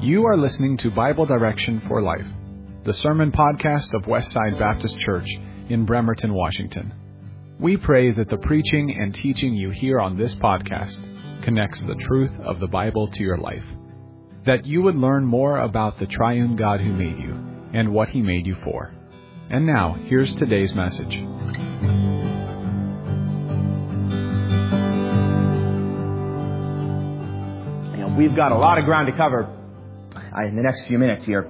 You are listening to Bible Direction for Life, the sermon podcast of Westside Baptist Church in Bremerton, Washington. We pray that the preaching and teaching you hear on this podcast connects the truth of the Bible to your life, that you would learn more about the triune God who made you and what He made you for. And now, here's today's message. We've got a lot of ground to cover in the next few minutes here.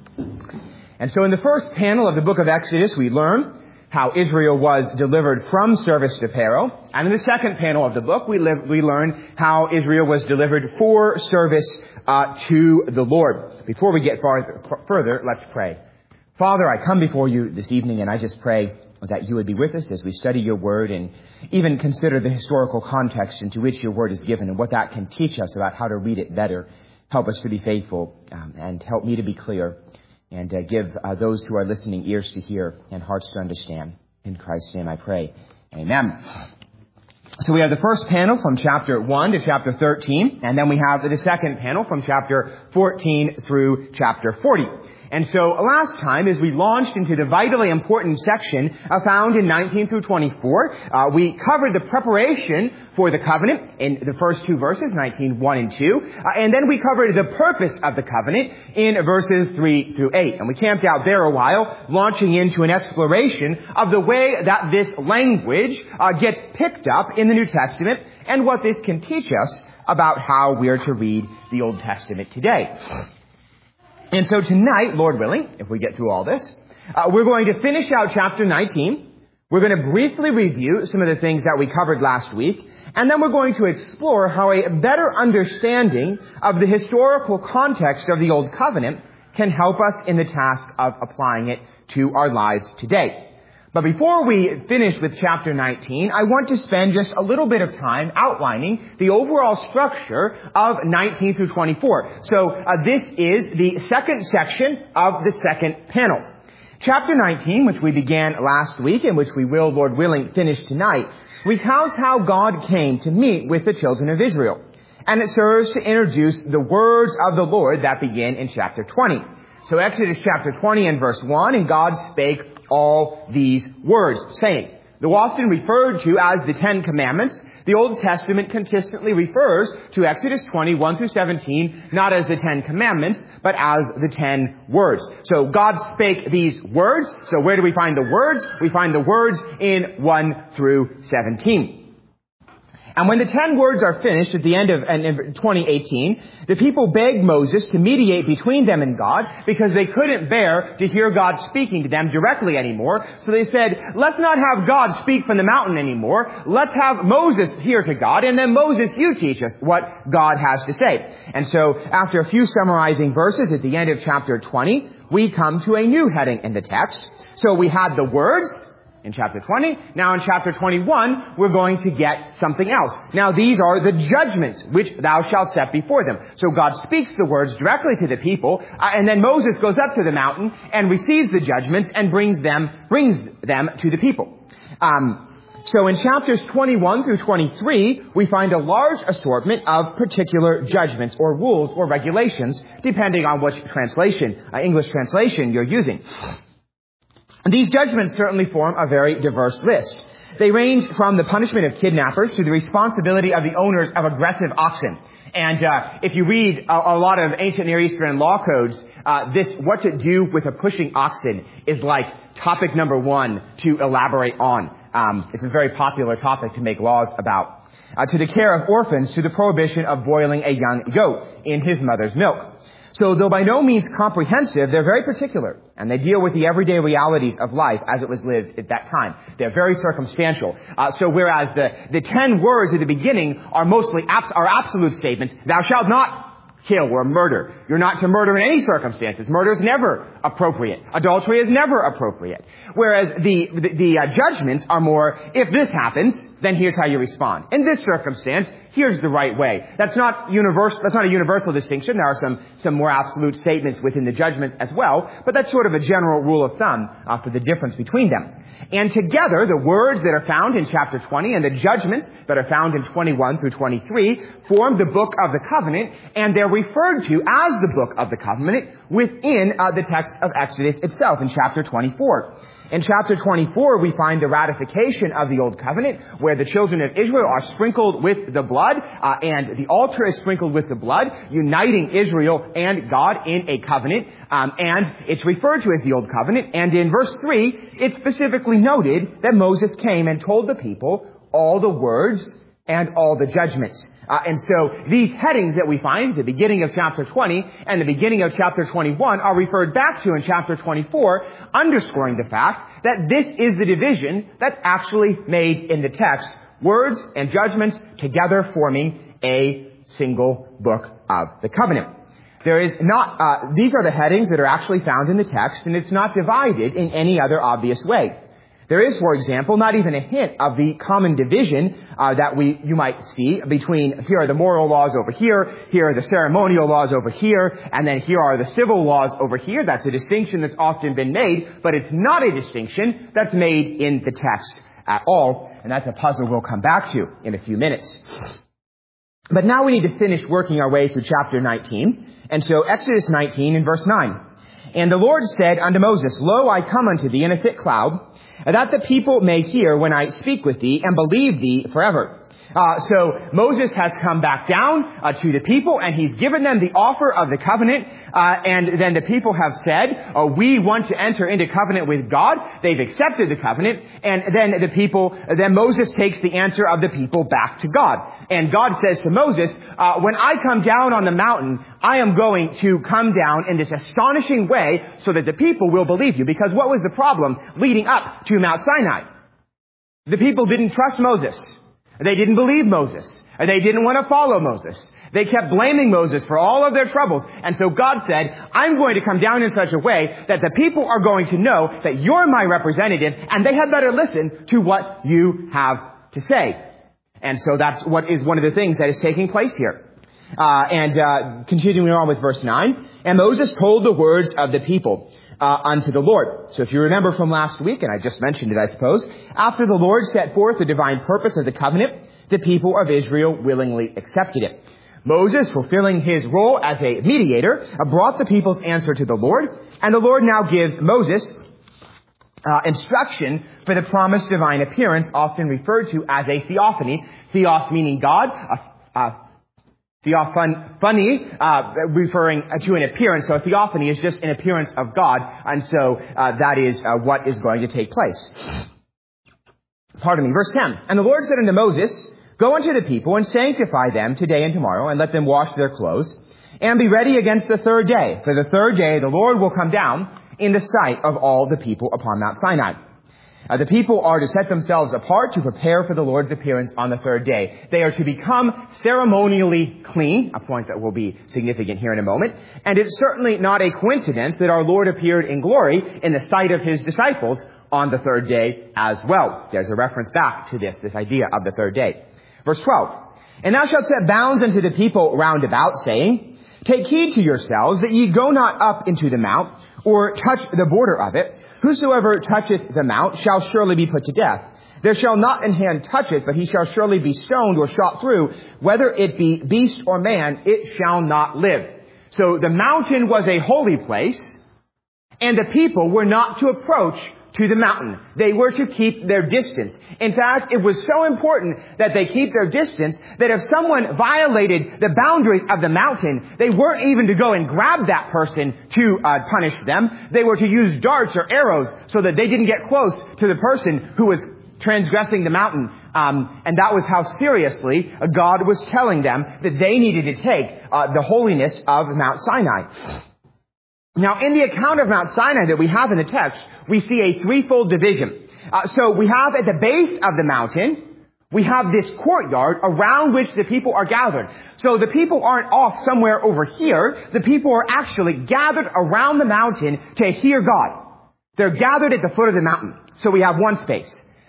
And so in the first panel of the book of Exodus, we learn how Israel was delivered from service to Pharaoh. And in the second panel of the book, we learn how Israel was delivered for service to the Lord. Before we get further, let's pray. Father, I come before you this evening, and I just pray that you would be with us as we study your word and even consider the historical context into which your word is given and what that can teach us about how to read it better. Help us to be faithful and help me to be clear and give those who are listening ears to hear and hearts to understand. In Christ's name I pray. Amen. So we have the first panel from chapter 1 to chapter 13, and then we have the second panel from chapter 14 through chapter 40. And so last time, as we launched into the vitally important section found in 19 through 24, we covered the preparation for the covenant in the first two verses, 19:1 and 2. And then we covered the purpose of the covenant in verses 3 through 8. And we camped out there a while, launching into an exploration of the way that this language gets picked up in the New Testament and what this can teach us about how we are to read the Old Testament today. And so tonight, Lord willing, if we get through all this, we're going to finish out chapter 19. We're going to briefly review some of the things that we covered last week. And then we're going to explore how a better understanding of the historical context of the Old Covenant can help us in the task of applying it to our lives today. But before we finish with chapter 19, I want to spend just a little bit of time outlining the overall structure of 19 through 24. So this is the second section of the second panel. Chapter 19, which we began last week and which we will, Lord willing, finish tonight, recounts how God came to meet with the children of Israel. And it serves to introduce the words of the Lord that begin in chapter 20. So Exodus chapter 20 and verse 1, and God spake all these words, saying, though often referred to as the Ten Commandments, the Old Testament consistently refers to Exodus 20:1 through 17, not as the Ten Commandments, but as the 10 words. So God spake these words. So where do we find the words? We find the words in 1 through 17. And when the 10 words are finished at the end of 2018, the people begged Moses to mediate between them and God because they couldn't bear to hear God speaking to them directly anymore. So they said, let's not have God speak from the mountain anymore. Let's have Moses hear to God, and then Moses, you teach us what God has to say. And so after a few summarizing verses at the end of chapter 20, we come to a new heading in the text. So we had the words in chapter 20. Now in chapter 21, we're going to get something else. Now these are the judgments which thou shalt set before them. So God speaks the words directly to the people, and then Moses goes up to the mountain and receives the judgments and brings them to the people. So in chapters 21 through 23, we find a large assortment of particular judgments or rules or regulations, depending on which English translation you're using. These judgments certainly form a very diverse list. They range from the punishment of kidnappers to the responsibility of the owners of aggressive oxen. And if you read a lot of ancient Near Eastern law codes, what to do with a pushing oxen is like topic number 1 to elaborate on. It's a very popular topic to make laws about. To the care of orphans, to the prohibition of boiling a young goat in his mother's milk. So though by no means comprehensive, they're very particular, and they deal with the everyday realities of life as it was lived at that time. They're very circumstantial. So whereas the 10 words at the beginning are mostly absolute statements, thou shalt not kill or murder. You're not to murder in any circumstances. Murder is never appropriate. Adultery is never appropriate. Whereas the judgments are more, if this happens, then here's how you respond. In this circumstance, here's the right way. That's not a universal distinction. There are some more absolute statements within the judgments as well, but that's sort of a general rule of thumb for the difference between them. And together, the words that are found in chapter 20 and the judgments that are found in 21 through 23 form the book of the covenant, and they're referred to as the book of the covenant within the text of Exodus itself in chapter 24. In chapter 24, we find the ratification of the Old Covenant, where the children of Israel are sprinkled with the blood, and the altar is sprinkled with the blood, uniting Israel and God in a covenant, and it's referred to as the Old Covenant. And in verse 3, it's specifically noted that Moses came and told the people all the words and all the judgments. And so these headings that we find at the beginning of chapter 20 and the beginning of chapter 21 are referred back to in chapter 24, underscoring the fact that this is the division that's actually made in the text. Words and judgments together forming a single book of the covenant. These are the headings that are actually found in the text, and it's not divided in any other obvious way. There is, for example, not even a hint of the common division that you might see between here are the moral laws over here are the ceremonial laws over here, and then here are the civil laws over here. That's a distinction that's often been made, but it's not a distinction that's made in the text at all, and that's a puzzle we'll come back to in a few minutes. But now we need to finish working our way through chapter 19, and so Exodus 19 in verse 9. And the Lord said unto Moses, Lo, I come unto thee in a thick cloud, that the people may hear when I speak with thee, and believe thee forever. So Moses has come back down to the people, and he's given them the offer of the covenant, and then the people have said, we want to enter into covenant with God. They've accepted the covenant, and then Moses takes the answer of the people back to God. And God says to Moses, when I come down on the mountain, I am going to come down in this astonishing way so that the people will believe you. Because what was the problem leading up to Mount Sinai? The people didn't trust Moses. They didn't believe Moses. They didn't want to follow Moses. They kept blaming Moses for all of their troubles. And so God said, I'm going to come down in such a way that the people are going to know that you're my representative, and they had better listen to what you have to say. And so that's what is one of the things that is taking place here. Continuing on with verse 9, and Moses told the words of the people unto the Lord. So if you remember from last week, and I just mentioned it, I suppose, after the Lord set forth the divine purpose of the covenant, the people of Israel willingly accepted it. Moses, fulfilling his role as a mediator, brought the people's answer to the Lord, and the Lord now gives Moses instruction for the promised divine appearance, often referred to as a theophany. Theos meaning God, theophany, referring to an appearance. So a theophany is just an appearance of God, and so that is what is going to take place. Verse 10. And the Lord said unto Moses, Go unto the people, and sanctify them today and tomorrow, and let them wash their clothes, and be ready against the third day. For the third day the Lord will come down in the sight of all the people upon Mount Sinai. The people are to set themselves apart to prepare for the Lord's appearance on the third day. They are to become ceremonially clean, a point that will be significant here in a moment. And it's certainly not a coincidence that our Lord appeared in glory in the sight of his disciples on the third day as well. There's a reference back to this idea of the third day. Verse 12. And thou shalt set bounds unto the people round about, saying, Take heed to yourselves that ye go not up into the mount, or touch the border of it. Whosoever toucheth the mount shall surely be put to death. There shall not an hand touch it, but he shall surely be stoned or shot through. Whether it be beast or man, it shall not live. So the mountain was a holy place, and the people were not to approach to the mountain. They were to keep their distance. In fact, it was so important that they keep their distance that if someone violated the boundaries of the mountain, they weren't even to go and grab that person to punish them. They were to use darts or arrows so that they didn't get close to the person who was transgressing the mountain. And that was how seriously God was telling them that they needed to take the holiness of Mount Sinai. Now, in the account of Mount Sinai that we have in the text, we see a threefold division. So we have at the base of the mountain, we have this courtyard around which the people are gathered. So the people aren't off somewhere over here. The people are actually gathered around the mountain to hear God. They're gathered at the foot of the mountain. So we have one space.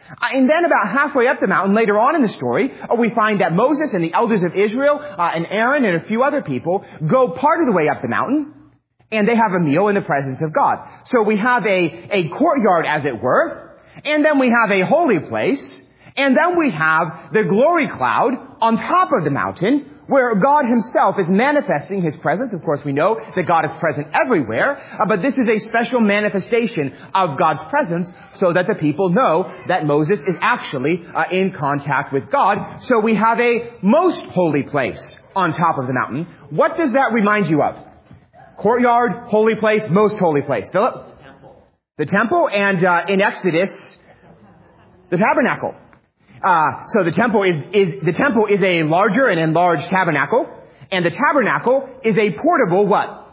And then about halfway up the mountain, later on in the story, we find that Moses and the elders of Israel and Aaron and a few other people go part of the way up the mountain, and they have a meal in the presence of God. So we have a courtyard, as it were, and then we have a holy place, and then we have the glory cloud on top of the mountain, where God himself is manifesting his presence. Of course, we know that God is present everywhere, but this is a special manifestation of God's presence so that the people know that Moses is actually in contact with God. So we have a most holy place on top of the mountain. What does that remind you of? Courtyard, holy place, most holy place. Philip? The temple. The temple, and in Exodus, the tabernacle. So the temple is a larger and enlarged tabernacle, and the tabernacle is a portable what?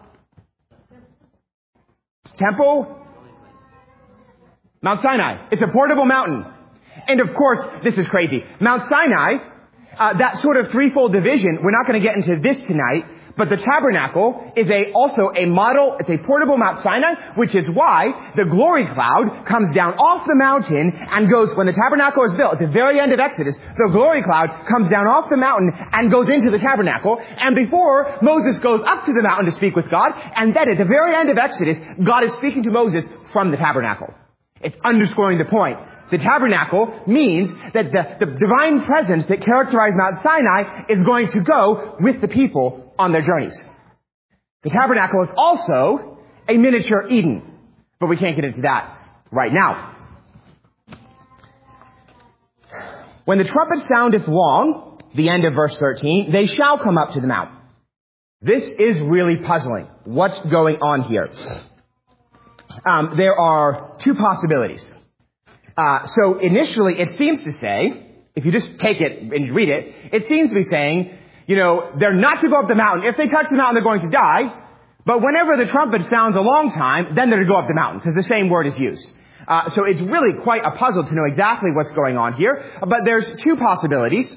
Temple? Mount Sinai. It's a portable mountain. And of course, this is crazy. Mount Sinai, that sort of threefold division, we're not going to get into this tonight, but the tabernacle is also a model, it's a portable Mount Sinai, which is why the glory cloud comes down off the mountain and goes, when the tabernacle is built, at the very end of Exodus, the glory cloud comes down off the mountain and goes into the tabernacle, and before Moses goes up to the mountain to speak with God, and then at the very end of Exodus, God is speaking to Moses from the tabernacle. It's underscoring the point. The tabernacle means that the divine presence that characterized Mount Sinai is going to go with the people on their journeys. The tabernacle is also a miniature Eden, but we can't get into that right now. When the trumpet soundeth long, the end of verse 13, they shall come up to the mount. This is really puzzling. What's going on here? There are two possibilities. So initially it seems to say, if you just take it and read it, it seems to be saying, they're not to go up the mountain. If they touch the mountain, they're going to die. But whenever the trumpet sounds a long time, then they're to go up the mountain, because the same word is used. So it's really quite a puzzle to know exactly what's going on here. But there's two possibilities.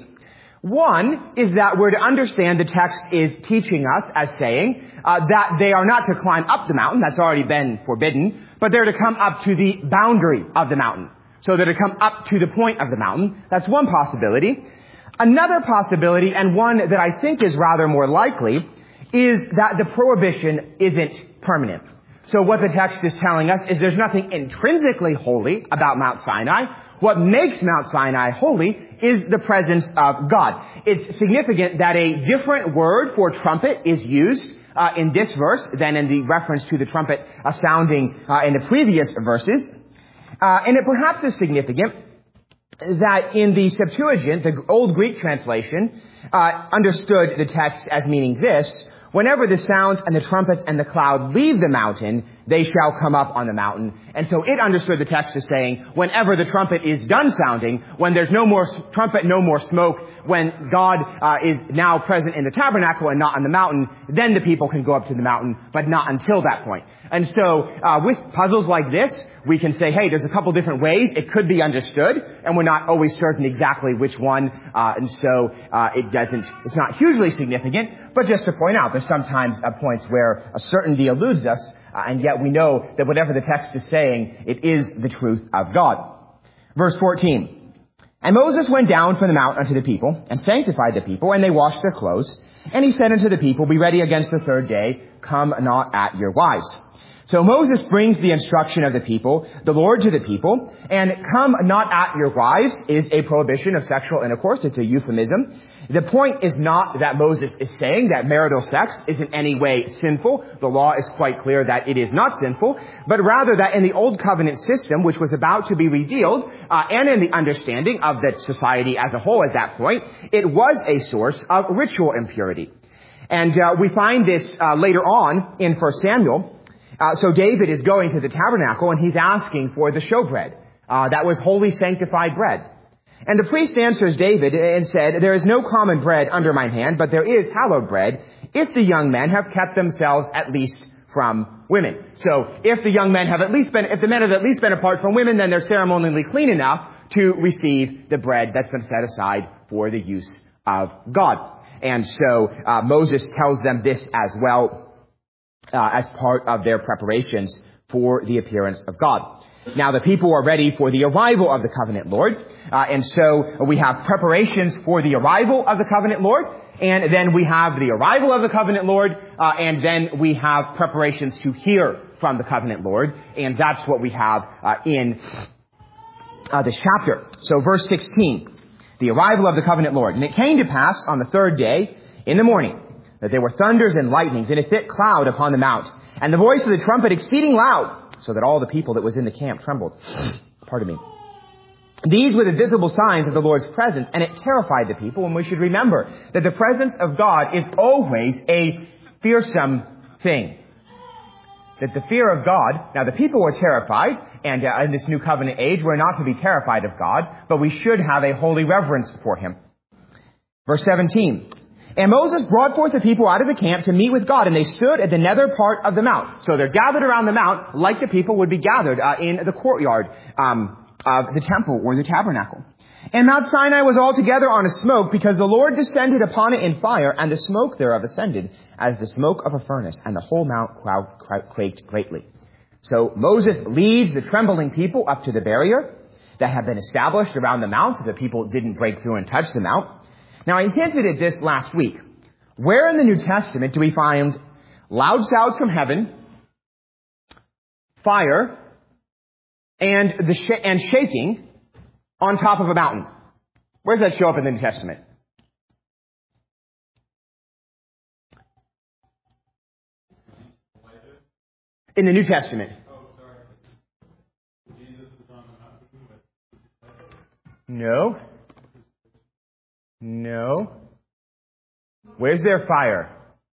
One is that we're to understand the text is teaching us as saying that they are not to climb up the mountain. That's already been forbidden. But they're to come up to the boundary of the mountain. So they're to come up to the point of the mountain. That's one possibility. Another possibility, and one that I think is rather more likely, is that the prohibition isn't permanent. So what the text is telling us is there's nothing intrinsically holy about Mount Sinai. What makes Mount Sinai holy is the presence of God. It's significant that a different word for trumpet is used in this verse than in the reference to the trumpet sounding in the previous verses. And it perhaps is significant that in the Septuagint, the Old Greek translation, understood the text as meaning this: whenever the sounds and the trumpets and the cloud leave the mountain, they shall come up on the mountain. And so it understood the text as saying, whenever the trumpet is done sounding, when there's no more trumpet, no more smoke, when God is now present in the tabernacle and not on the mountain, then the people can go up to the mountain, but not until that point. And so with puzzles like this, we can say, hey, there's a couple different ways it could be understood, and we're not always certain exactly which one, and so it's not hugely significant, but just to point out, there's sometimes points where a certainty eludes us, and yet we know that whatever the text is saying, it is the truth of God. Verse 14, and Moses went down from the mount unto the people, and sanctified the people, and they washed their clothes, and he said unto the people, be ready against the third day, come not at your wives. So Moses brings the instruction of the people, the Lord to the people, and come not at your wives is a prohibition of sexual intercourse. It's a euphemism. The point is not that Moses is saying that marital sex is in any way sinful. The law is quite clear that it is not sinful, but rather that in the Old Covenant system, which was about to be revealed, and in the understanding of the society as a whole at that point, it was a source of ritual impurity. And we find this later on in 1 Samuel. So David is going to the tabernacle and he's asking for the showbread. That was holy sanctified bread. And the priest answers David and said, there is no common bread under mine hand, but there is hallowed bread, if the young men have kept themselves at least from women. So if the young men have if the men have at least been apart from women, then they're ceremonially clean enough to receive the bread that's been set aside for the use of God. And so Moses tells them this as well, as part of their preparations for the appearance of God. Now the people are ready for the arrival of the covenant Lord. And so we have preparations for the arrival of the covenant Lord. And then we have the arrival of the covenant Lord. And then we have preparations to hear from the covenant Lord. And that's what we have in this chapter. So verse 16, the arrival of the covenant Lord. And it came to pass on the third day in the morning that there were thunders and lightnings and a thick cloud upon the mount, and the voice of the trumpet exceeding loud, so that all the people that was in the camp trembled. Pardon me. These were the visible signs of the Lord's presence, and it terrified the people, and we should remember that the presence of God is always a fearsome thing. That the fear of God, now the people were terrified, and in this new covenant age, we're not to be terrified of God, but we should have a holy reverence for Him. Verse 17, and Moses brought forth the people out of the camp to meet with God, and they stood at the nether part of the mount. So they're gathered around the mount like the people would be gathered in the courtyard of the temple or the tabernacle. And Mount Sinai was altogether on a smoke, because the Lord descended upon it in fire, and the smoke thereof ascended as the smoke of a furnace, and the whole mount quaked greatly. So Moses leads the trembling people up to the barrier that had been established around the mount so the people didn't break through and touch the mount. Now, I hinted at this last week. Where in the New Testament do we find loud sounds from heaven, fire, and shaking on top of a mountain? Where does that show up in the New Testament? In the New Testament. No. Where's their fire?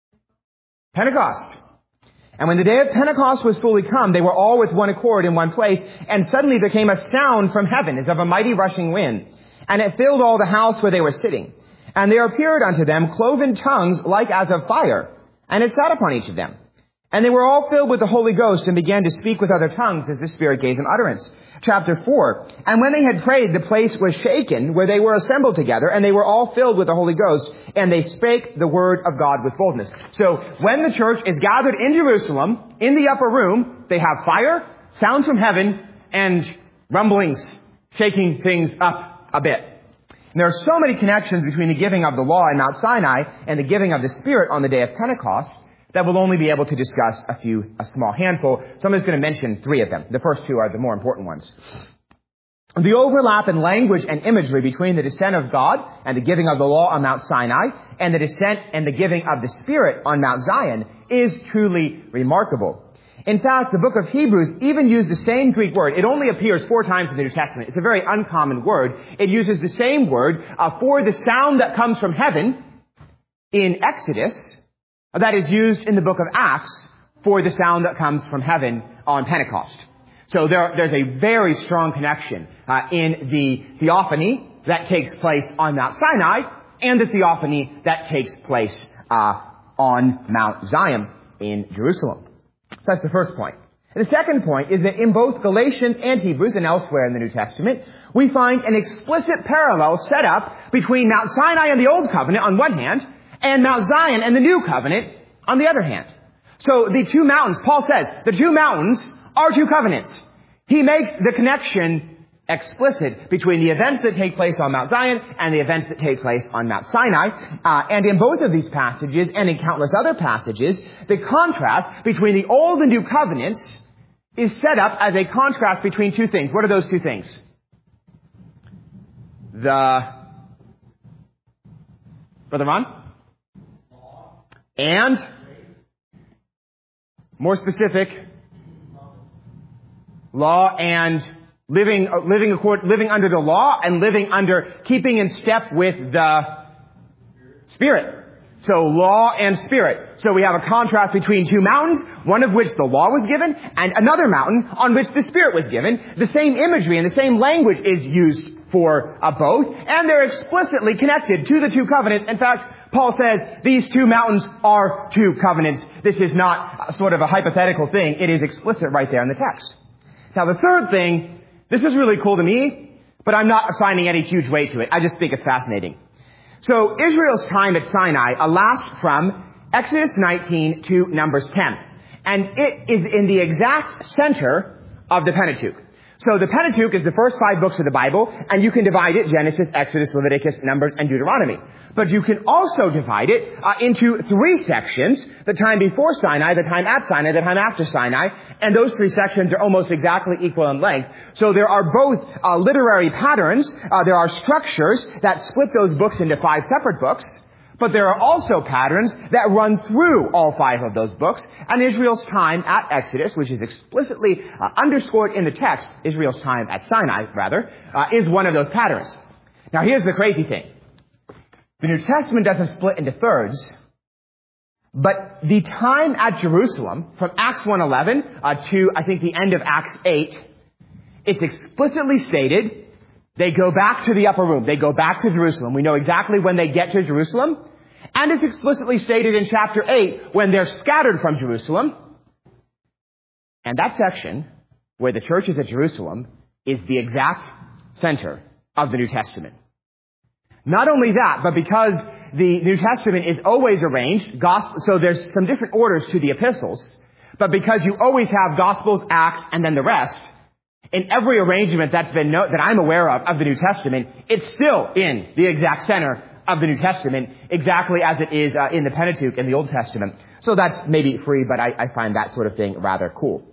Pentecost. And when the day of Pentecost was fully come, they were all with one accord in one place, and suddenly there came a sound from heaven as of a mighty rushing wind, and it filled all the house where they were sitting. And there appeared unto them cloven tongues like as of fire, and it sat upon each of them. And they were all filled with the Holy Ghost, and began to speak with other tongues as the Spirit gave them utterance. Chapter 4. And when they had prayed, the place was shaken where they were assembled together, and they were all filled with the Holy Ghost, and they spake the word of God with boldness. So when the church is gathered in Jerusalem, in the upper room, they have fire, sounds from heaven, and rumblings, shaking things up a bit. And there are so many connections between the giving of the law in Mount Sinai and the giving of the Spirit on the day of Pentecost that we'll only be able to discuss a small handful. So I'm just going to mention 3 of them. The first 2 are the more important ones. The overlap in language and imagery between the descent of God and the giving of the law on Mount Sinai and the descent and the giving of the Spirit on Mount Zion is truly remarkable. In fact, the book of Hebrews even used the same Greek word. It only appears 4 times in the New Testament. It's a very uncommon word. It uses the same word for the sound that comes from heaven in Exodus that is used in the book of Acts for the sound that comes from heaven on Pentecost. So there's a very strong connection in the theophany that takes place on Mount Sinai and the theophany that takes place on Mount Zion in Jerusalem. So that's the first point. And the second point is that in both Galatians and Hebrews and elsewhere in the New Testament, we find an explicit parallel set up between Mount Sinai and the Old Covenant on one hand, and Mount Zion and the New Covenant on the other hand. So the 2 mountains, Paul says, the 2 mountains are 2 covenants. He makes the connection explicit between the events that take place on Mount Zion and the events that take place on Mount Sinai. And in both of these passages, and in countless other passages, the contrast between the Old and New Covenants is set up as a contrast between 2 things. What are those 2 things? Brother Ron? And, more specific, law and living under the law and keeping in step with the Spirit. So law and Spirit. So we have a contrast between 2 mountains, one of which the law was given, and another mountain on which the Spirit was given. The same imagery and the same language is used for both, and they're explicitly connected to the 2 covenants. In fact, Paul says these 2 mountains are 2 covenants. This is not sort of a hypothetical thing. It is explicit right there in the text. Now, the third thing, this is really cool to me, but I'm not assigning any huge weight to it. I just think it's fascinating. So Israel's time at Sinai lasts from Exodus 19 to Numbers 10. And it is in the exact center of the Pentateuch. So the Pentateuch is the first 5 books of the Bible, and you can divide it Genesis, Exodus, Leviticus, Numbers, and Deuteronomy. But you can also divide it into 3 sections: the time before Sinai, the time at Sinai, the time after Sinai, and those 3 sections are almost exactly equal in length. So there are both literary patterns, there are structures that split those books into 5 separate books, but there are also patterns that run through all 5 of those books. And Israel's time at Exodus, which is explicitly underscored in the text, Israel's time at Sinai, rather, is one of those patterns. Now here's the crazy thing. The New Testament doesn't split into thirds, but the time at Jerusalem, from Acts 1:11 to, I think, the end of Acts 8, it's explicitly stated they go back to the upper room. They go back to Jerusalem. We know exactly when they get to Jerusalem. And it's explicitly stated in chapter 8 when they're scattered from Jerusalem. And that section, where the church is at Jerusalem, is the exact center of the New Testament. Not only that, but because the New Testament is always arranged, so there's some different orders to the epistles, but because you always have Gospels, Acts, and then the rest, in every arrangement that I'm aware of the New Testament, it's still in the exact center of the New Testament, exactly as it is in the Pentateuch in the Old Testament. So that's maybe free, but I find that sort of thing rather cool.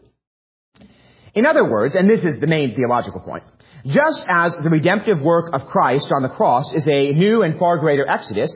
In other words, and this is the main theological point, just as the redemptive work of Christ on the cross is a new and far greater Exodus,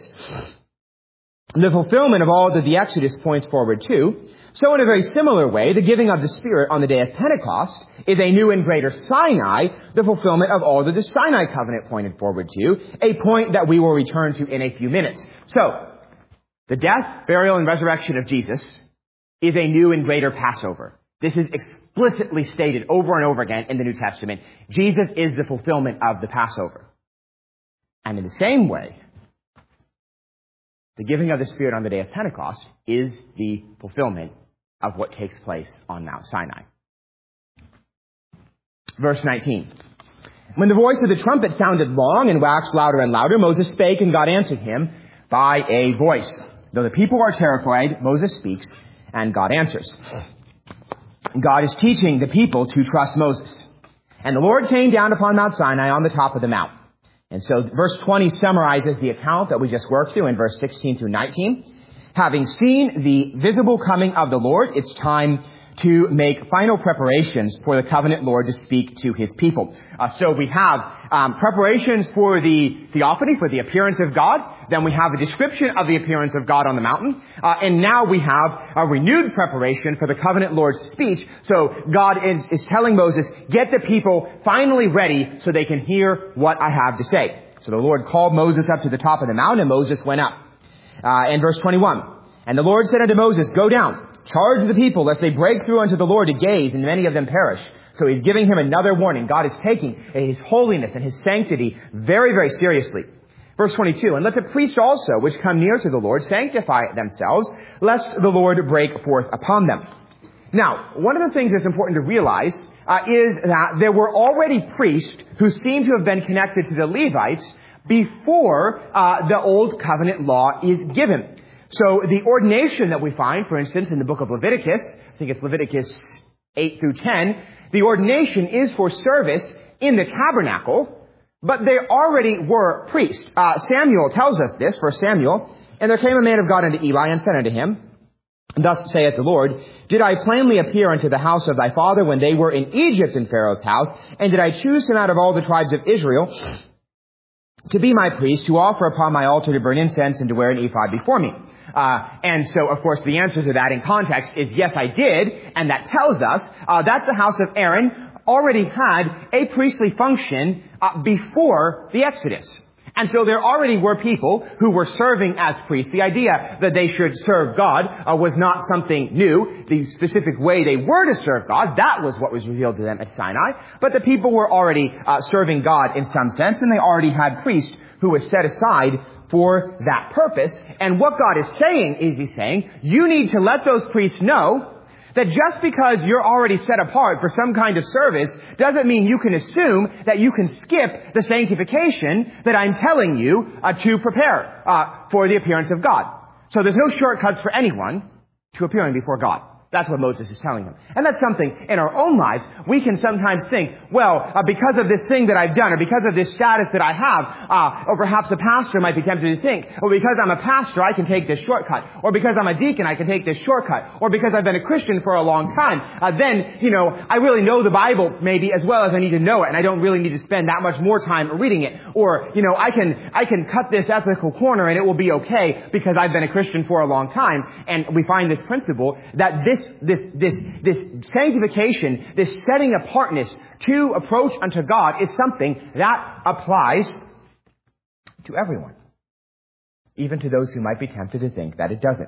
the fulfillment of all that the Exodus points forward to, so in a very similar way, the giving of the Spirit on the day of Pentecost is a new and greater Sinai, the fulfillment of all that the Sinai covenant pointed forward to, a point that we will return to in a few minutes. So, the death, burial, and resurrection of Jesus is a new and greater Passover. This is explicitly stated over and over again in the New Testament. Jesus is the fulfillment of the Passover. And in the same way, the giving of the Spirit on the day of Pentecost is the fulfillment of what takes place on Mount Sinai. Verse 19. When the voice of the trumpet sounded long and waxed louder and louder, Moses spake, and God answered him by a voice. Though the people are terrified, Moses speaks, and God answers. God is teaching the people to trust Moses. And the Lord came down upon Mount Sinai on the top of the mount. And so verse 20 summarizes the account that we just worked through in verse 16 through 19. Having seen the visible coming of the Lord, it's time to make final preparations for the covenant Lord to speak to his people. So we have preparations for the theophany, for the appearance of God. Then we have a description of the appearance of God on the mountain. And now we have a renewed preparation for the covenant Lord's speech. So God is telling Moses, get the people finally ready so they can hear what I have to say. So the Lord called Moses up to the top of the mountain, and Moses went up. In verse 21, and the Lord said unto Moses, go down, charge the people, lest they break through unto the Lord to gaze, and many of them perish. So he's giving him another warning. God is taking his holiness and his sanctity very, very seriously. Verse 22, and let the priests also, which come near to the Lord, sanctify themselves, lest the Lord break forth upon them. Now, one of the things that's important to realize is that there were already priests who seem to have been connected to the Levites before the Old Covenant law is given. So the ordination that we find, for instance, in the book of Leviticus, I think it's Leviticus 8 through 10, the ordination is for service in the tabernacle, but they already were priests. Samuel tells us this, 1 Samuel, and there came a man of God unto Eli and said unto him, thus saith the Lord, did I plainly appear unto the house of thy father when they were in Egypt in Pharaoh's house, and did I choose him out of all the tribes of Israel to be my priest, to offer upon my altar to burn incense and to wear an ephod before me? And so, of course, the answer to that in context is yes, I did. And that tells us that the house of Aaron already had a priestly function before the Exodus. And so there already were people who were serving as priests. The idea that they should serve God was not something new. The specific way they were to serve God, that was what was revealed to them at Sinai. But the people were already serving God in some sense, and they already had priests who were set aside for that purpose. And what God is saying is he's saying, you need to let those priests know that just because you're already set apart for some kind of service doesn't mean you can assume that you can skip the sanctification that I'm telling you to prepare for the appearance of God. So there's no shortcuts for anyone to appearing before God. That's what Moses is telling them. And that's something in our own lives we can sometimes think, well, because of this thing that I've done, or because of this status that I have, or perhaps a pastor might be tempted to think, or because I'm a pastor, I can take this shortcut, or because I'm a deacon, I can take this shortcut, or because I've been a Christian for a long time, then, I really know the Bible maybe as well as I need to know it, and I don't really need to spend that much more time reading it, or, I can cut this ethical corner and it will be okay because I've been a Christian for a long time. And we find this principle that this sanctification, this setting apartness to approach unto God is something that applies to everyone. Even to those who might be tempted to think that it doesn't.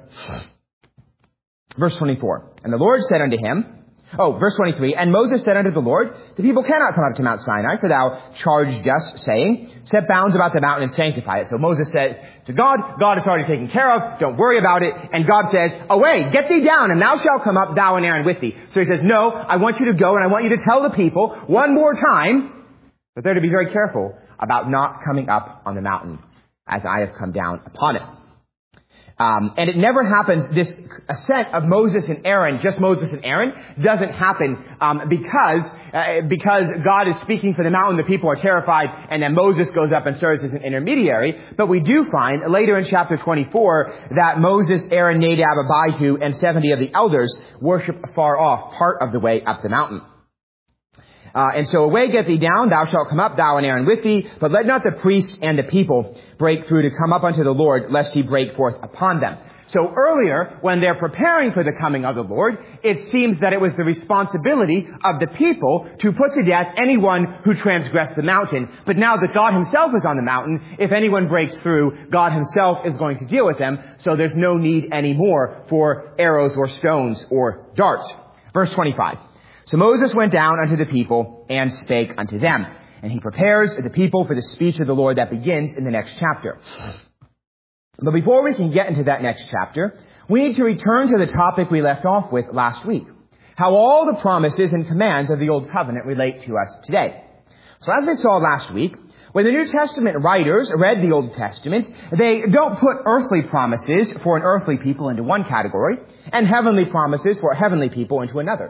Verse 24. And the Lord said unto him, verse 23, and Moses said unto the Lord, the people cannot come up to Mount Sinai, for thou charged us, saying, set bounds about the mountain and sanctify it. So Moses says to God, God is already taken care of, don't worry about it. And God says, away, get thee down, and thou shalt come up, thou and Aaron with thee. So he says, no, I want you to go, and I want you to tell the people one more time that they're to be very careful about not coming up on the mountain as I have come down upon it. And it never happens, this ascent of Moses and Aaron, just Moses and Aaron, doesn't happen because God is speaking for the mountain, the people are terrified, and then Moses goes up and serves as an intermediary. But we do find later in chapter 24 that Moses, Aaron, Nadab, Abihu, and 70 of the elders worship afar off, part of the way up the mountain. And so away, get thee down, thou shalt come up, thou and Aaron with thee, but let not the priests and the people break through to come up unto the Lord, lest he break forth upon them. So earlier, when they're preparing for the coming of the Lord, it seems that it was the responsibility of the people to put to death anyone who transgressed the mountain. But now that God himself is on the mountain, if anyone breaks through, God himself is going to deal with them, so there's no need anymore for arrows or stones or darts. Verse 25. So Moses went down unto the people and spake unto them. And he prepares the people for the speech of the Lord that begins in the next chapter. But before we can get into that next chapter, we need to return to the topic we left off with last week. How all the promises and commands of the Old Covenant relate to us today. So as we saw last week, when the New Testament writers read the Old Testament, they don't put earthly promises for an earthly people into one category, and heavenly promises for heavenly people into another.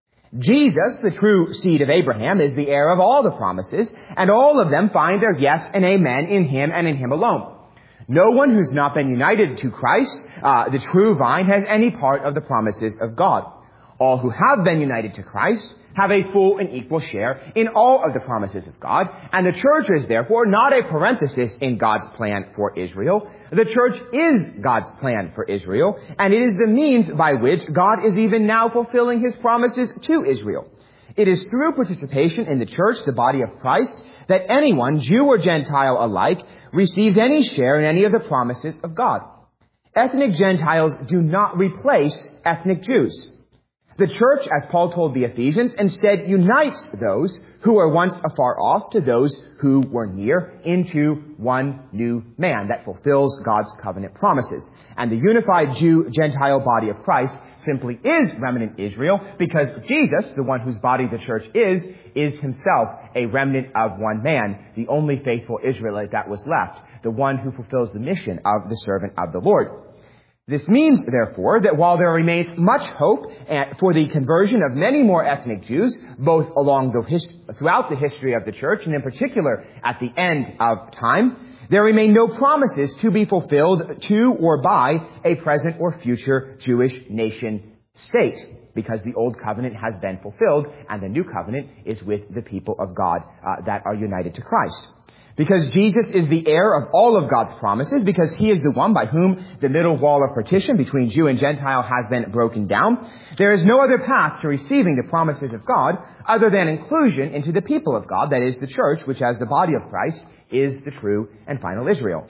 Jesus, the true seed of Abraham, is the heir of all the promises, and all of them find their yes and amen in him and in him alone. No one who's not been united to Christ, the true vine, has any part of the promises of God. All who have been united to Christ have a full and equal share in all of the promises of God, and the church is therefore not a parenthesis in God's plan for Israel. The church is God's plan for Israel, and it is the means by which God is even now fulfilling his promises to Israel. It is through participation in the church, the body of Christ, that anyone, Jew or Gentile alike, receives any share in any of the promises of God. Ethnic Gentiles do not replace ethnic Jews. The church, as Paul told the Ephesians, instead unites those who were once afar off to those who were near into one new man that fulfills God's covenant promises. And the unified Jew-Gentile body of Christ simply is remnant Israel because Jesus, the one whose body the church is himself a remnant of one man, the only faithful Israelite that was left, the one who fulfills the mission of the servant of the Lord. This means, therefore, that while there remains much hope for the conversion of many more ethnic Jews, both throughout the history of the church and in particular at the end of time, there remain no promises to be fulfilled to or by a present or future Jewish nation state, because the old covenant has been fulfilled and the new covenant is with the people of God that are united to Christ. Because Jesus is the heir of all of God's promises, because he is the one by whom the middle wall of partition between Jew and Gentile has been broken down, there is no other path to receiving the promises of God other than inclusion into the people of God, that is the church, which as the body of Christ is the true and final Israel.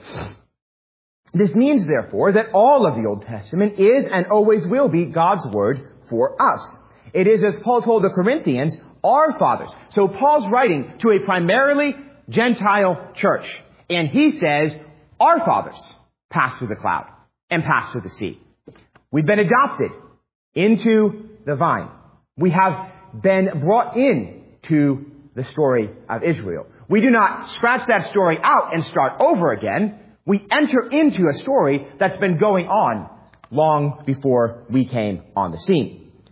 This means, therefore, that all of the Old Testament is and always will be God's word for us. It is, as Paul told the Corinthians, our fathers. So Paul's writing to a primarily Gentile church. And he says, our fathers passed through the cloud and passed through the sea. We've been adopted into the vine. We have been brought in to the story of Israel. We do not scratch that story out and start over again. We enter into a story that's been going on long before we came on the scene.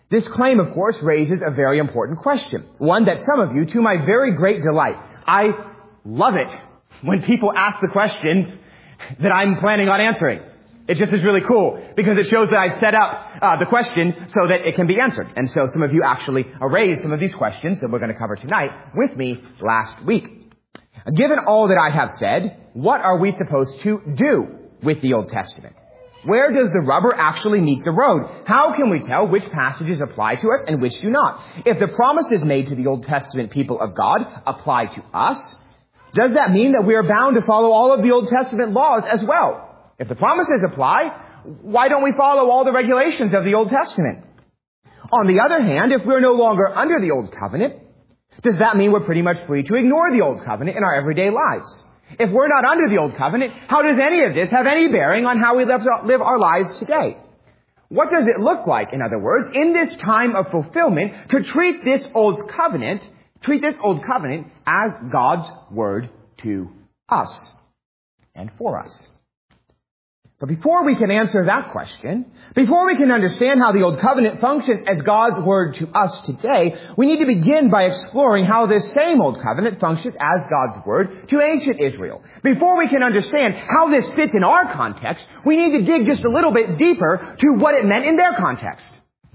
This claim, of course, raises a very important question. One that some of you, to my very great delight, I love it when people ask the questions that I'm planning on answering. It just is really cool because it shows that I've set up the question so that it can be answered. And so some of you actually raised some of these questions that we're going to cover tonight with me last week. Given all that I have said, what are we supposed to do with the Old Testament? Where does the rubber actually meet the road? How can we tell which passages apply to us and which do not? If the promises made to the Old Testament people of God apply to us, does that mean that we are bound to follow all of the Old Testament laws as well? If the promises apply, why don't we follow all the regulations of the Old Testament? On the other hand, if we're no longer under the Old Covenant, does that mean we're pretty much free to ignore the Old Covenant in our everyday lives? If we're not under the Old Covenant, how does any of this have any bearing on how we live our lives today? What does it look like, in other words, in this time of fulfillment to treat this Old Covenant as God's word to us and for us? But before we can answer that question, before we can understand how the Old Covenant functions as God's word to us today, we need to begin by exploring how this same Old Covenant functions as God's word to ancient Israel. Before we can understand how this fits in our context, we need to dig just a little bit deeper to what it meant in their context.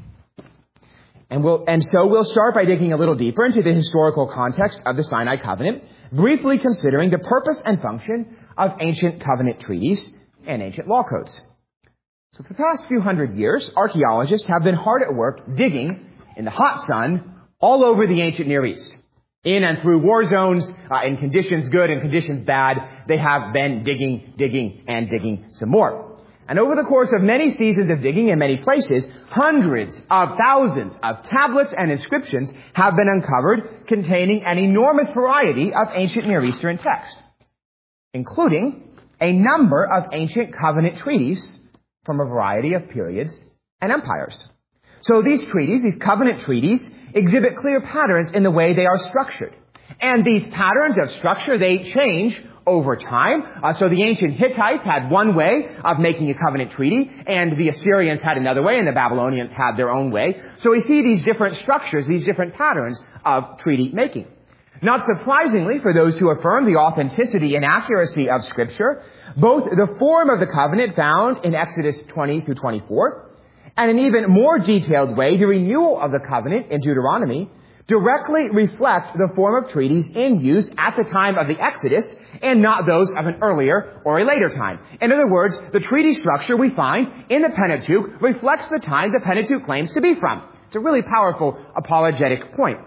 And so we'll start by digging a little deeper into the historical context of the Sinai Covenant, briefly considering the purpose and function of ancient covenant treaties and ancient law codes. So for the past few hundred years, archaeologists have been hard at work digging in the hot sun all over the ancient Near East. In and through war zones, in conditions good and conditions bad, they have been digging some more. And over the course of many seasons of digging in many places, hundreds of thousands of tablets and inscriptions have been uncovered containing an enormous variety of ancient Near Eastern texts, including a number of ancient covenant treaties from a variety of periods and empires. So these covenant treaties, exhibit clear patterns in the way they are structured. And these patterns of structure, they change over time. So the ancient Hittites had one way of making a covenant treaty, and the Assyrians had another way, and the Babylonians had their own way. So we see these different structures, these different patterns of treaty making. Not surprisingly, for those who affirm the authenticity and accuracy of Scripture, both the form of the covenant found in Exodus 20 through 24, and in even more detailed way, the renewal of the covenant in Deuteronomy, directly reflect the form of treaties in use at the time of the Exodus and not those of an earlier or a later time. In other words, the treaty structure we find in the Pentateuch reflects the time the Pentateuch claims to be from. It's a really powerful apologetic point.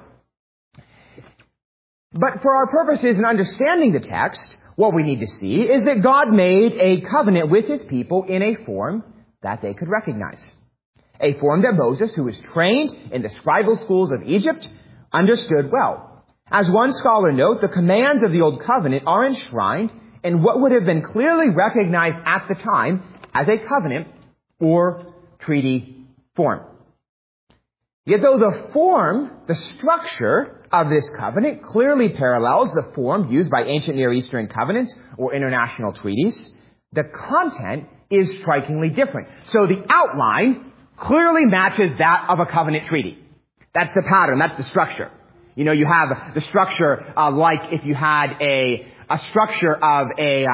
But for our purposes in understanding the text, what we need to see is that God made a covenant with his people in a form that they could recognize. A form that Moses, who was trained in the scribal schools of Egypt, understood well. As one scholar notes, the commands of the Old Covenant are enshrined in what would have been clearly recognized at the time as a covenant or treaty form. Yet though the structure of this covenant clearly parallels the form used by ancient Near Eastern covenants or international treaties, the content is strikingly different. So the outline clearly matches that of a covenant treaty. That's the pattern, that's the structure. You know, you have the structure like if you had a structure of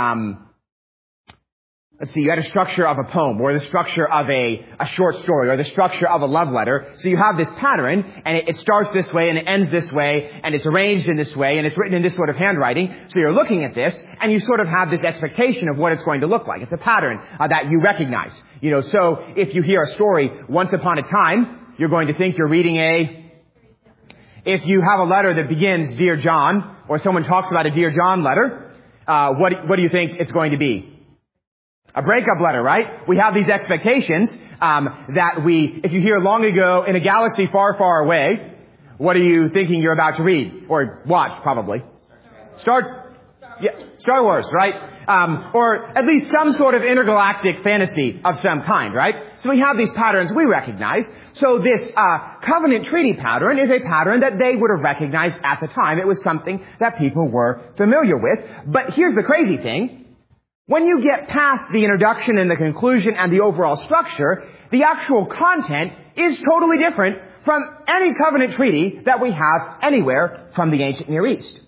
you had a structure of a poem, or the structure of a short story, or the structure of a love letter. So you have this pattern, and it starts this way, and it ends this way, and it's arranged in this way, and it's written in this sort of handwriting. So you're looking at this, and you sort of have this expectation of what it's going to look like. It's a pattern that you recognize. You know, so if you hear a story, once upon a time, you're going to think you're reading if you have a letter that begins, Dear John, or someone talks about a Dear John letter, what do you think it's going to be? A breakup letter, right? We have these expectations if you hear long ago in a galaxy far, far away, what are you thinking you're about to read? Or watch, probably. Star Wars, right? Or at least some sort of intergalactic fantasy of some kind, right? So we have these patterns we recognize. So this covenant treaty pattern is a pattern that they would have recognized at the time. It was something that people were familiar with. But here's the crazy thing. When you get past the introduction and the conclusion and the overall structure, the actual content is totally different from any covenant treaty that we have anywhere from the ancient Near East.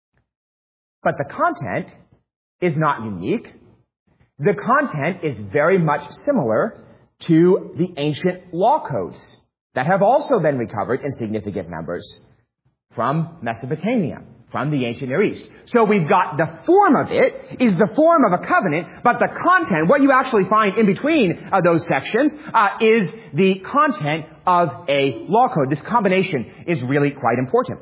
But the content is not unique. The content is very much similar to the ancient law codes that have also been recovered in significant numbers from Mesopotamia, from the ancient Near East. So we've got the form of it is the form of a covenant, but the content, what you actually find in between those sections, is the content of a law code. This combination is really quite important.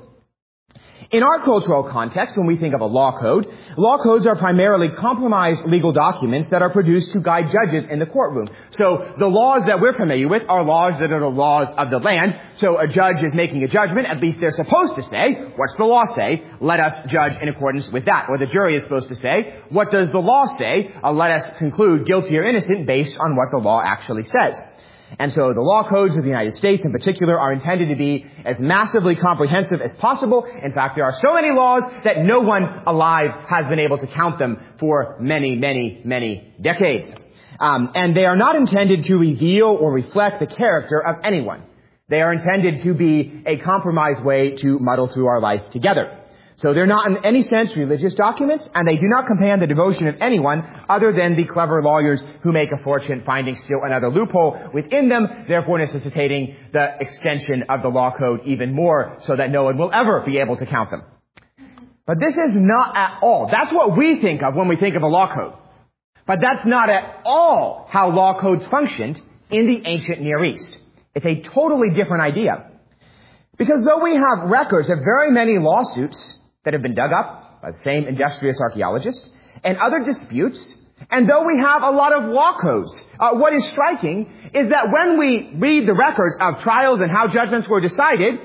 In our cultural context, when we think of a law codes are primarily compromised legal documents that are produced to guide judges in the courtroom. So the laws that we're familiar with are laws that are the laws of the land. So a judge is making a judgment, at least they're supposed to say, what's the law say? Let us judge in accordance with that. Or the jury is supposed to say, what does the law say? Let us conclude guilty or innocent based on what the law actually says. And so the law codes of the United States in particular are intended to be as massively comprehensive as possible. In fact, there are so many laws that no one alive has been able to count them for many, many, many decades. And they are not intended to reveal or reflect the character of anyone. They are intended to be a compromised way to muddle through our life together. So they're not in any sense religious documents, and they do not command the devotion of anyone other than the clever lawyers who make a fortune finding still another loophole within them, therefore necessitating the extension of the law code even more so that no one will ever be able to count them. But this is not at all. That's what we think of when we think of a law code. But that's not at all how law codes functioned in the ancient Near East. It's a totally different idea. Because though we have records of very many lawsuits that have been dug up by the same industrious archaeologists, and other disputes, and though we have a lot of law codes, what is striking is that when we read the records of trials and how judgments were decided,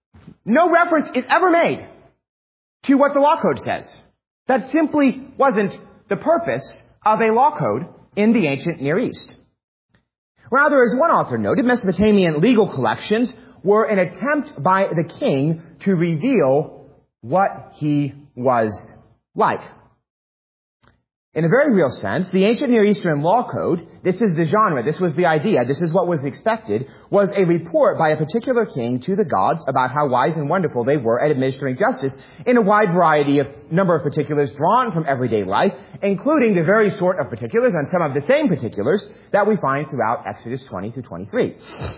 no reference is ever made to what the law code says. That simply wasn't the purpose of a law code in the ancient Near East. Rather, as one author noted, Mesopotamian legal collections were an attempt by the king to reveal what he was like. In a very real sense, the ancient Near Eastern law code, this is the genre, this was the idea, this is what was expected, was a report by a particular king to the gods about how wise and wonderful they were at administering justice in a wide variety of number of particulars drawn from everyday life, including the very sort of particulars and some of the same particulars that we find throughout Exodus 20 through 23.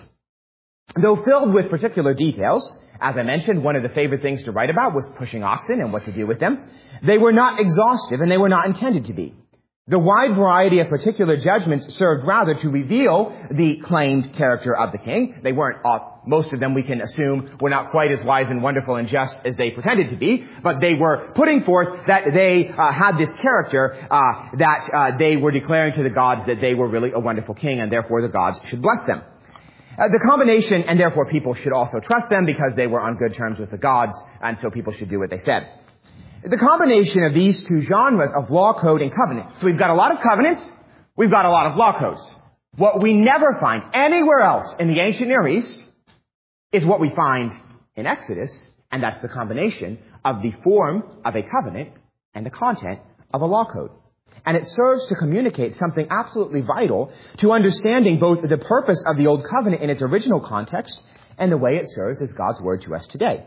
Though filled with particular details, as I mentioned, one of the favorite things to write about was pushing oxen and what to do with them. They were not exhaustive, and they were not intended to be. The wide variety of particular judgments served rather to reveal the claimed character of the king. They weren't, most of them we can assume were not quite as wise and wonderful and just as they pretended to be, but they were putting forth that they had this character, that they were declaring to the gods that they were really a wonderful king, and therefore the gods should bless them. The combination, and therefore people should also trust them because they were on good terms with the gods, and so people should do what they said. The combination of these two genres of law code and covenant. So we've got a lot of covenants, we've got a lot of law codes. What we never find anywhere else in the ancient Near East is what we find in Exodus, and that's the combination of the form of a covenant and the content of a law code. And it serves to communicate something absolutely vital to understanding both the purpose of the Old Covenant in its original context and the way it serves as God's word to us today.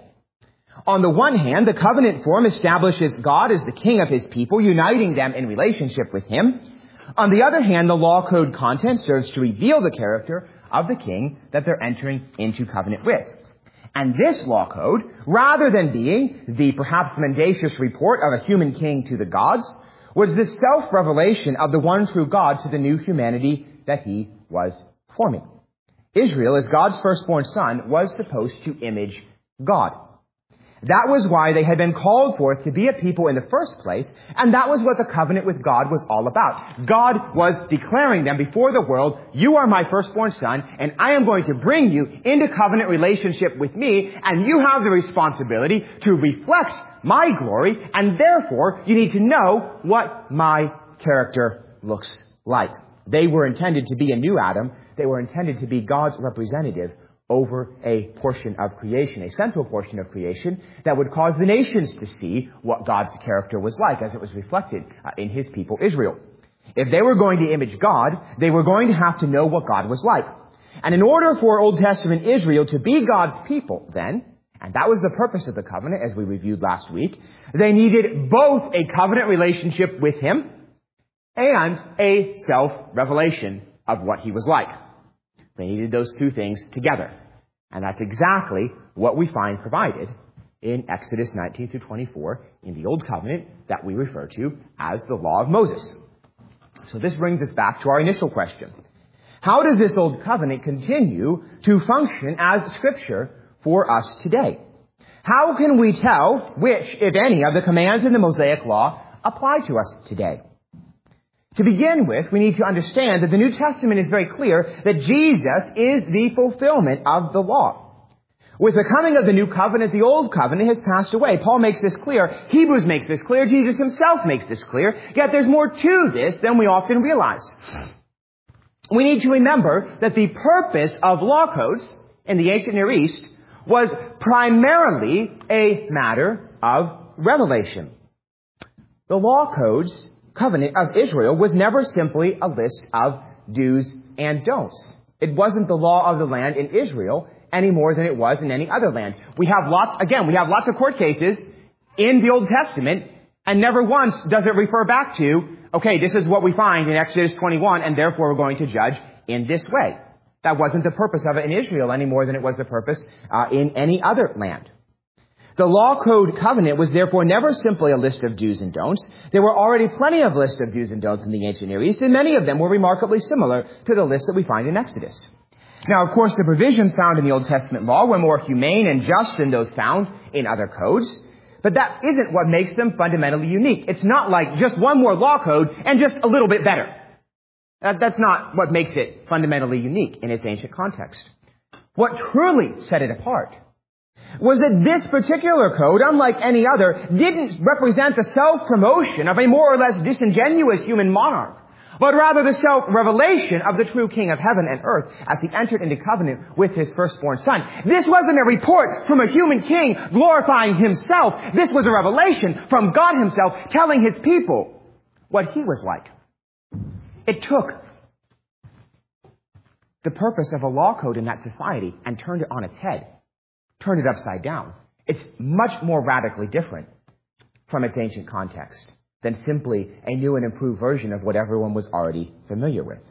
On the one hand, the covenant form establishes God as the king of his people, uniting them in relationship with him. On the other hand, the law code content serves to reveal the character of the king that they're entering into covenant with. And this law code, rather than being the perhaps mendacious report of a human king to the gods, was the self-revelation of the one true God to the new humanity that he was forming. Israel, as God's firstborn son, was supposed to image God. That was why they had been called forth to be a people in the first place, and that was what the covenant with God was all about. God was declaring them before the world, you are my firstborn son, and I am going to bring you into covenant relationship with me, and you have the responsibility to reflect my glory, and therefore you need to know what my character looks like. They were intended to be a new Adam. They were intended to be God's representative over a portion of creation, a central portion of creation that would cause the nations to see what God's character was like as it was reflected in his people Israel. If they were going to image God, they were going to have to know what God was like. And in order for Old Testament Israel to be God's people then, and that was the purpose of the covenant as we reviewed last week, they needed both a covenant relationship with Him and a self-revelation of what He was like. They needed those two things together. And that's exactly what we find provided in Exodus 19 through 24 in the Old Covenant that we refer to as the Law of Moses. So this brings us back to our initial question. How does this Old Covenant continue to function as Scripture for us today? How can we tell which, if any, of the commands in the Mosaic Law apply to us today? To begin with, we need to understand that the New Testament is very clear that Jesus is the fulfillment of the law. With the coming of the New Covenant, the Old Covenant has passed away. Paul makes this clear. Hebrews makes this clear. Jesus himself makes this clear. Yet there's more to this than we often realize. We need to remember that the purpose of law codes in the ancient Near East was primarily a matter of revelation. The law codes covenant of Israel was never simply a list of do's and don'ts. It wasn't the law of the land in Israel any more than it was in any other land. We have lots of court cases in the Old Testament, and never once does it refer back to, okay, this is what we find in Exodus 21, and therefore we're going to judge in this way. That wasn't the purpose of it in Israel any more than it was the purpose in any other land. The law code covenant was therefore never simply a list of do's and don'ts. There were already plenty of lists of do's and don'ts in the ancient Near East, and many of them were remarkably similar to the list that we find in Exodus. Now, of course, the provisions found in the Old Testament law were more humane and just than those found in other codes, but that isn't what makes them fundamentally unique. It's not like just one more law code and just a little bit better. That's not what makes it fundamentally unique in its ancient context. What truly set it apart was that this particular code, unlike any other, didn't represent the self-promotion of a more or less disingenuous human monarch, but rather the self-revelation of the true King of heaven and earth as he entered into covenant with his firstborn son. This wasn't a report from a human king glorifying himself. This was a revelation from God himself telling his people what he was like. It took the purpose of a law code in that society and turned it on its head, turned it upside down. It's much more radically different from its ancient context than simply a new and improved version of what everyone was already familiar with.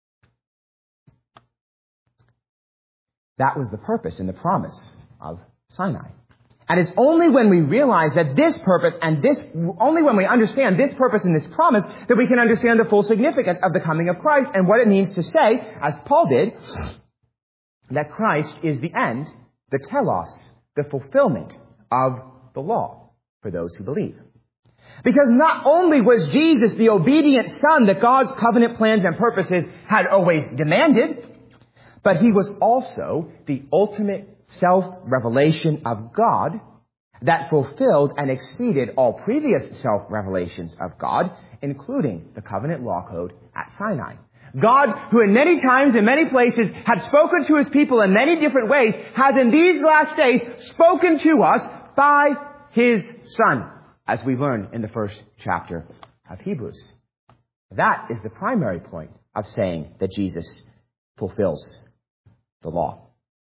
That was the purpose and the promise of Sinai. And it's only when we realize that this purpose only when we understand this purpose and this promise that we can understand the full significance of the coming of Christ and what it means to say, as Paul did, that Christ is the end, the telos, the fulfillment of the law for those who believe. Because not only was Jesus the obedient Son that God's covenant plans and purposes had always demanded, but he was also the ultimate self-revelation of God that fulfilled and exceeded all previous self-revelations of God, including the covenant law code at Sinai. God, who in many times and many places had spoken to his people in many different ways, has in these last days spoken to us by his Son, as we learned in the first chapter of Hebrews. That is the primary point of saying that Jesus fulfills the law.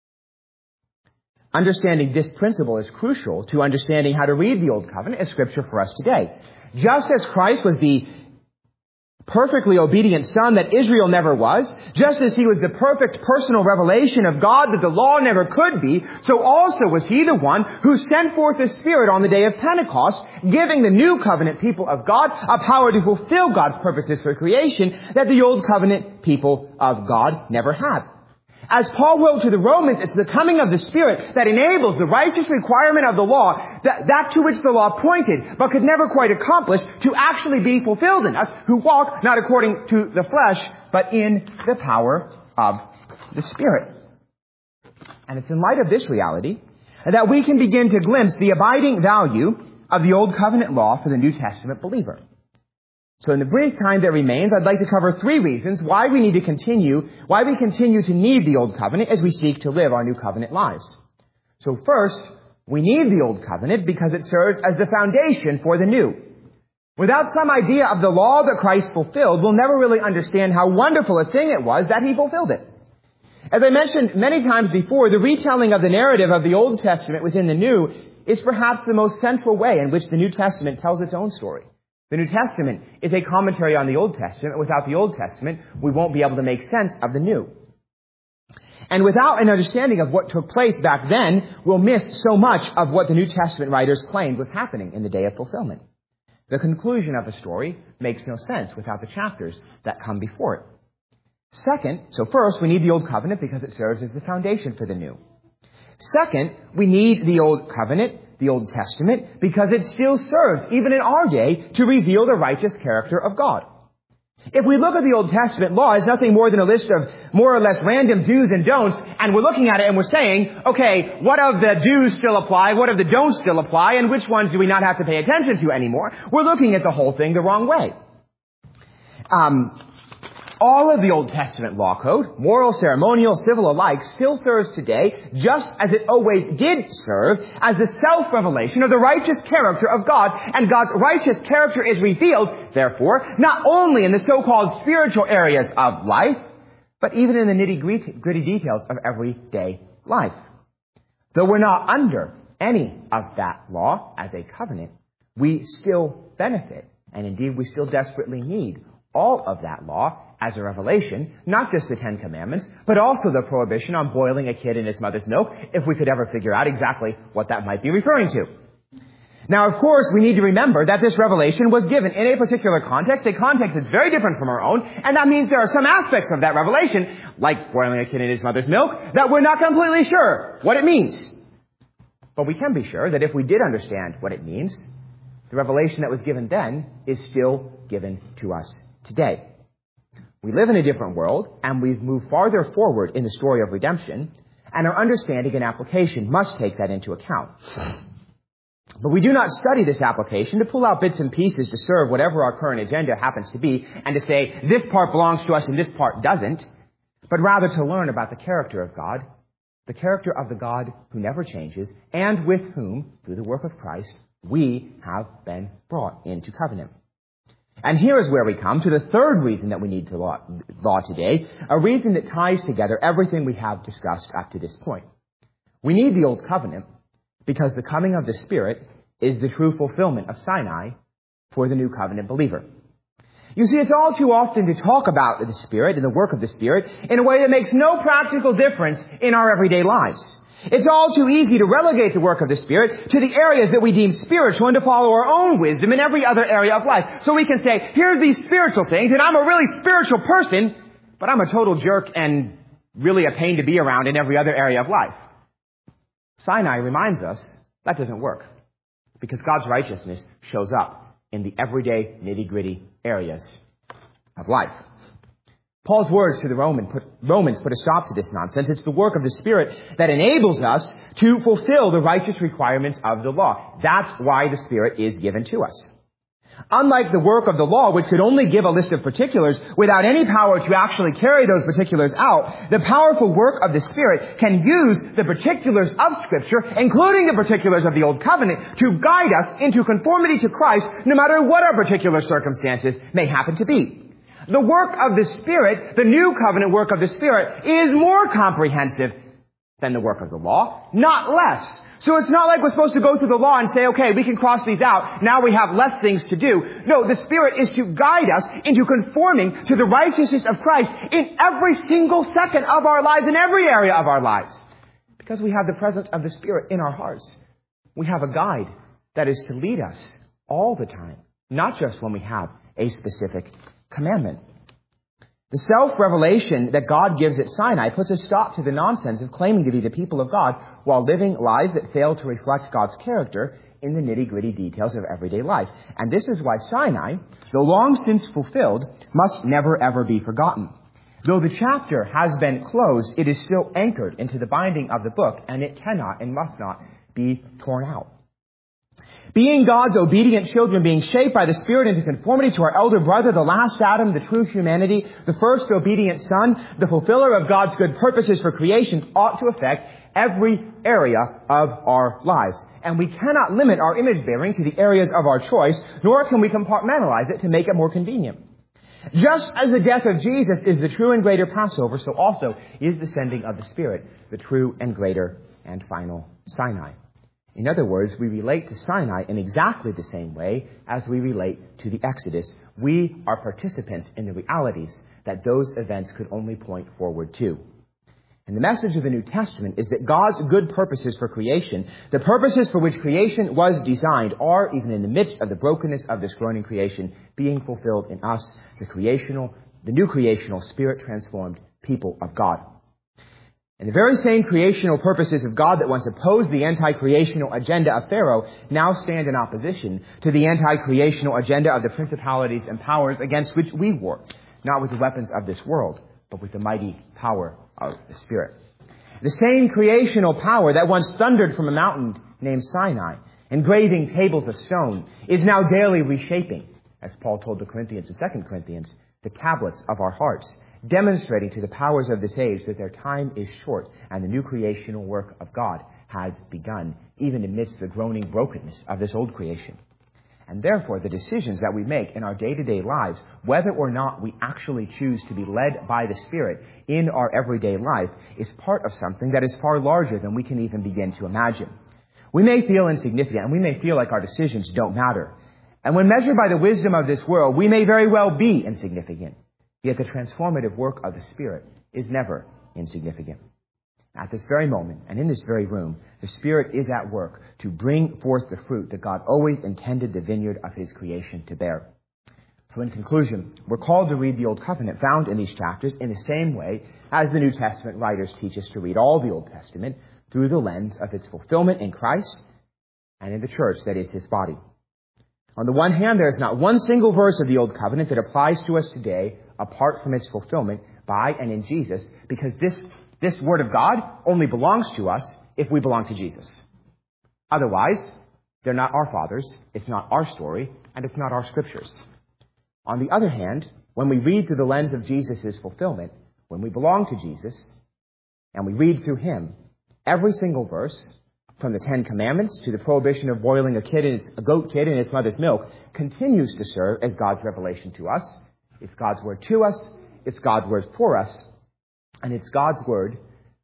Understanding this principle is crucial to understanding how to read the Old Covenant as Scripture for us today. Just as Christ was the perfectly obedient Son that Israel never was, just as he was the perfect personal revelation of God that the law never could be, so also was he the one who sent forth the Spirit on the day of Pentecost, giving the new covenant people of God a power to fulfill God's purposes for creation that the Old Covenant people of God never had. As Paul wrote to the Romans, it's the coming of the Spirit that enables the righteous requirement of the law, that to which the law pointed, but could never quite accomplish, to actually be fulfilled in us, who walk not according to the flesh, but in the power of the Spirit. And it's in light of this reality that we can begin to glimpse the abiding value of the Old Covenant law for the New Testament believer. So in the brief time that remains, I'd like to cover 3 reasons why we continue to need the Old Covenant as we seek to live our New Covenant lives. So first, we need the Old Covenant because it serves as the foundation for the New. Without some idea of the law that Christ fulfilled, we'll never really understand how wonderful a thing it was that he fulfilled it. As I mentioned many times before, the retelling of the narrative of the Old Testament within the New is perhaps the most central way in which the New Testament tells its own story. The New Testament is a commentary on the Old Testament. Without the Old Testament, we won't be able to make sense of the New. And without an understanding of what took place back then, we'll miss so much of what the New Testament writers claimed was happening in the day of fulfillment. The conclusion of a story makes no sense without the chapters that come before it. First, we need the Old Covenant because it serves as the foundation for the New. Second, we need the Old Covenant, the Old Testament, because it still serves, even in our day, to reveal the righteous character of God. If we look at the Old Testament law as nothing more than a list of more or less random do's and don'ts, and we're looking at it and we're saying, okay, what of the do's still apply, what of the don'ts still apply, and which ones do we not have to pay attention to anymore, we're looking at the whole thing the wrong way. All of the Old Testament law code, moral, ceremonial, civil alike, still serves today, just as it always did serve, as the self-revelation of the righteous character of God, and God's righteous character is revealed, therefore, not only in the so-called spiritual areas of life, but even in the nitty-gritty details of everyday life. Though we're not under any of that law as a covenant, we still benefit, and indeed we still desperately need all of that law as a revelation, not just the Ten Commandments, but also the prohibition on boiling a kid in his mother's milk, if we could ever figure out exactly what that might be referring to. Now, of course, we need to remember that this revelation was given in a particular context, a context that's very different from our own, and that means there are some aspects of that revelation, like boiling a kid in his mother's milk, that we're not completely sure what it means. But we can be sure that if we did understand what it means, the revelation that was given then is still given to us today. We live in a different world, and we've moved farther forward in the story of redemption, and our understanding and application must take that into account. But we do not study this application to pull out bits and pieces to serve whatever our current agenda happens to be, and to say, this part belongs to us and this part doesn't, but rather to learn about the character of God, the character of the God who never changes, and with whom, through the work of Christ, we have been brought into covenant. And here is where we come to the third reason that we need the law today, a reason that ties together everything we have discussed up to this point. We need the Old Covenant because the coming of the Spirit is the true fulfillment of Sinai for the New Covenant believer. You see, it's all too often to talk about the Spirit and the work of the Spirit in a way that makes no practical difference in our everyday lives. It's all too easy to relegate the work of the Spirit to the areas that we deem spiritual and to follow our own wisdom in every other area of life. So we can say, here's these spiritual things, and I'm a really spiritual person, but I'm a total jerk and really a pain to be around in every other area of life. Sinai reminds us that doesn't work, because God's righteousness shows up in the everyday nitty-gritty areas of life. Paul's words to the Romans put a stop to this nonsense. It's the work of the Spirit that enables us to fulfill the righteous requirements of the law. That's why the Spirit is given to us. Unlike the work of the law, which could only give a list of particulars without any power to actually carry those particulars out, the powerful work of the Spirit can use the particulars of Scripture, including the particulars of the Old Covenant, to guide us into conformity to Christ, no matter what our particular circumstances may happen to be. The work of the Spirit, the New Covenant work of the Spirit, is more comprehensive than the work of the law, not less. So it's not like we're supposed to go through the law and say, okay, we can cross these out. Now we have less things to do. No, the Spirit is to guide us into conforming to the righteousness of Christ in every single second of our lives, in every area of our lives. Because we have the presence of the Spirit in our hearts. We have a guide that is to lead us all the time, not just when we have a specific commandment. The self-revelation that God gives at Sinai puts a stop to the nonsense of claiming to be the people of God while living lives that fail to reflect God's character in the nitty-gritty details of everyday life. And this is why Sinai, though long since fulfilled, must never ever be forgotten. Though the chapter has been closed, it is still anchored into the binding of the book, and it cannot and must not be torn out. Being God's obedient children, being shaped by the Spirit into conformity to our elder brother, the last Adam, the true humanity, the first obedient Son, the fulfiller of God's good purposes for creation, ought to affect every area of our lives. And we cannot limit our image bearing to the areas of our choice, nor can we compartmentalize it to make it more convenient. Just as the death of Jesus is the true and greater Passover, so also is the sending of the Spirit the true and greater and final Sinai. In other words, we relate to Sinai in exactly the same way as we relate to the Exodus. We are participants in the realities that those events could only point forward to. And the message of the New Testament is that God's good purposes for creation, the purposes for which creation was designed, are, even in the midst of the brokenness of this groaning creation, being fulfilled in us, the new creational, Spirit-transformed people of God. And the very same creational purposes of God that once opposed the anti-creational agenda of Pharaoh now stand in opposition to the anti-creational agenda of the principalities and powers against which we war, not with the weapons of this world, but with the mighty power of the Spirit. The same creational power that once thundered from a mountain named Sinai, engraving tables of stone, is now daily reshaping, as Paul told the Corinthians in 2 Corinthians, the tablets of our hearts, demonstrating to the powers of this age that their time is short and the new creational work of God has begun, even amidst the groaning brokenness of this old creation. And therefore, the decisions that we make in our day-to-day lives, whether or not we actually choose to be led by the Spirit in our everyday life, is part of something that is far larger than we can even begin to imagine. We may feel insignificant, and we may feel like our decisions don't matter. And when measured by the wisdom of this world, we may very well be insignificant. Yet the transformative work of the Spirit is never insignificant. At this very moment, and in this very room, the Spirit is at work to bring forth the fruit that God always intended the vineyard of His creation to bear. So in conclusion, we're called to read the Old Covenant found in these chapters in the same way as the New Testament writers teach us to read all the Old Testament through the lens of its fulfillment in Christ and in the church that is His body. On the one hand, there is not one single verse of the Old Covenant that applies to us today apart from its fulfillment by and in Jesus, because this Word of God only belongs to us if we belong to Jesus. Otherwise, they're not our fathers, it's not our story, and it's not our scriptures. On the other hand, when we read through the lens of Jesus' fulfillment, when we belong to Jesus, and we read through Him, every single verse, from the Ten Commandments to the prohibition of boiling a goat kid in its mother's milk, continues to serve as God's revelation to us. It's God's Word to us, it's God's Word for us, and it's God's Word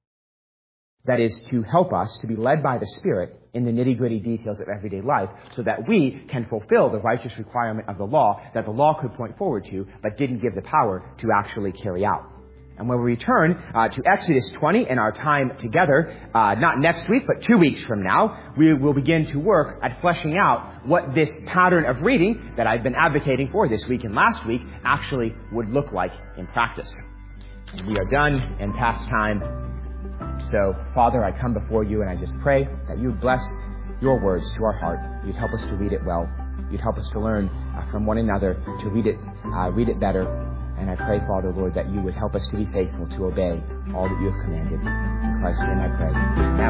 that is to help us to be led by the Spirit in the nitty-gritty details of everyday life so that we can fulfill the righteous requirement of the law that the law could point forward to, but didn't give the power to actually carry out. And when we return to Exodus 20 in our time together, not next week, but 2 weeks from now, we will begin to work at fleshing out what this pattern of reading that I've been advocating for this week and last week actually would look like in practice. And we are done in past time. So, Father, I come before you and I just pray that you bless your words to our heart. You'd help us to read it well. You'd help us to learn from one another to read it better. And I pray, Father, Lord, that you would help us to be faithful to obey all that you have commanded. In Christ's name I pray.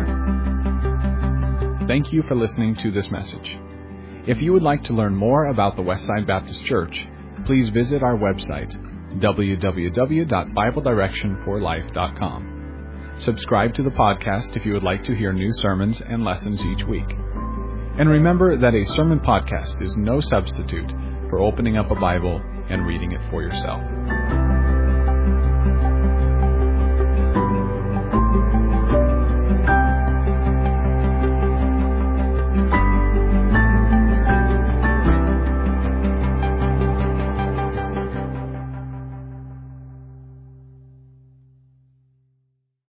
Amen. Thank you for listening to this message. If you would like to learn more about the Westside Baptist Church, please visit our website, www.BibleDirectionForLife.com. Subscribe to the podcast if you would like to hear new sermons and lessons each week. And remember that a sermon podcast is no substitute for opening up a Bible and reading it for yourself.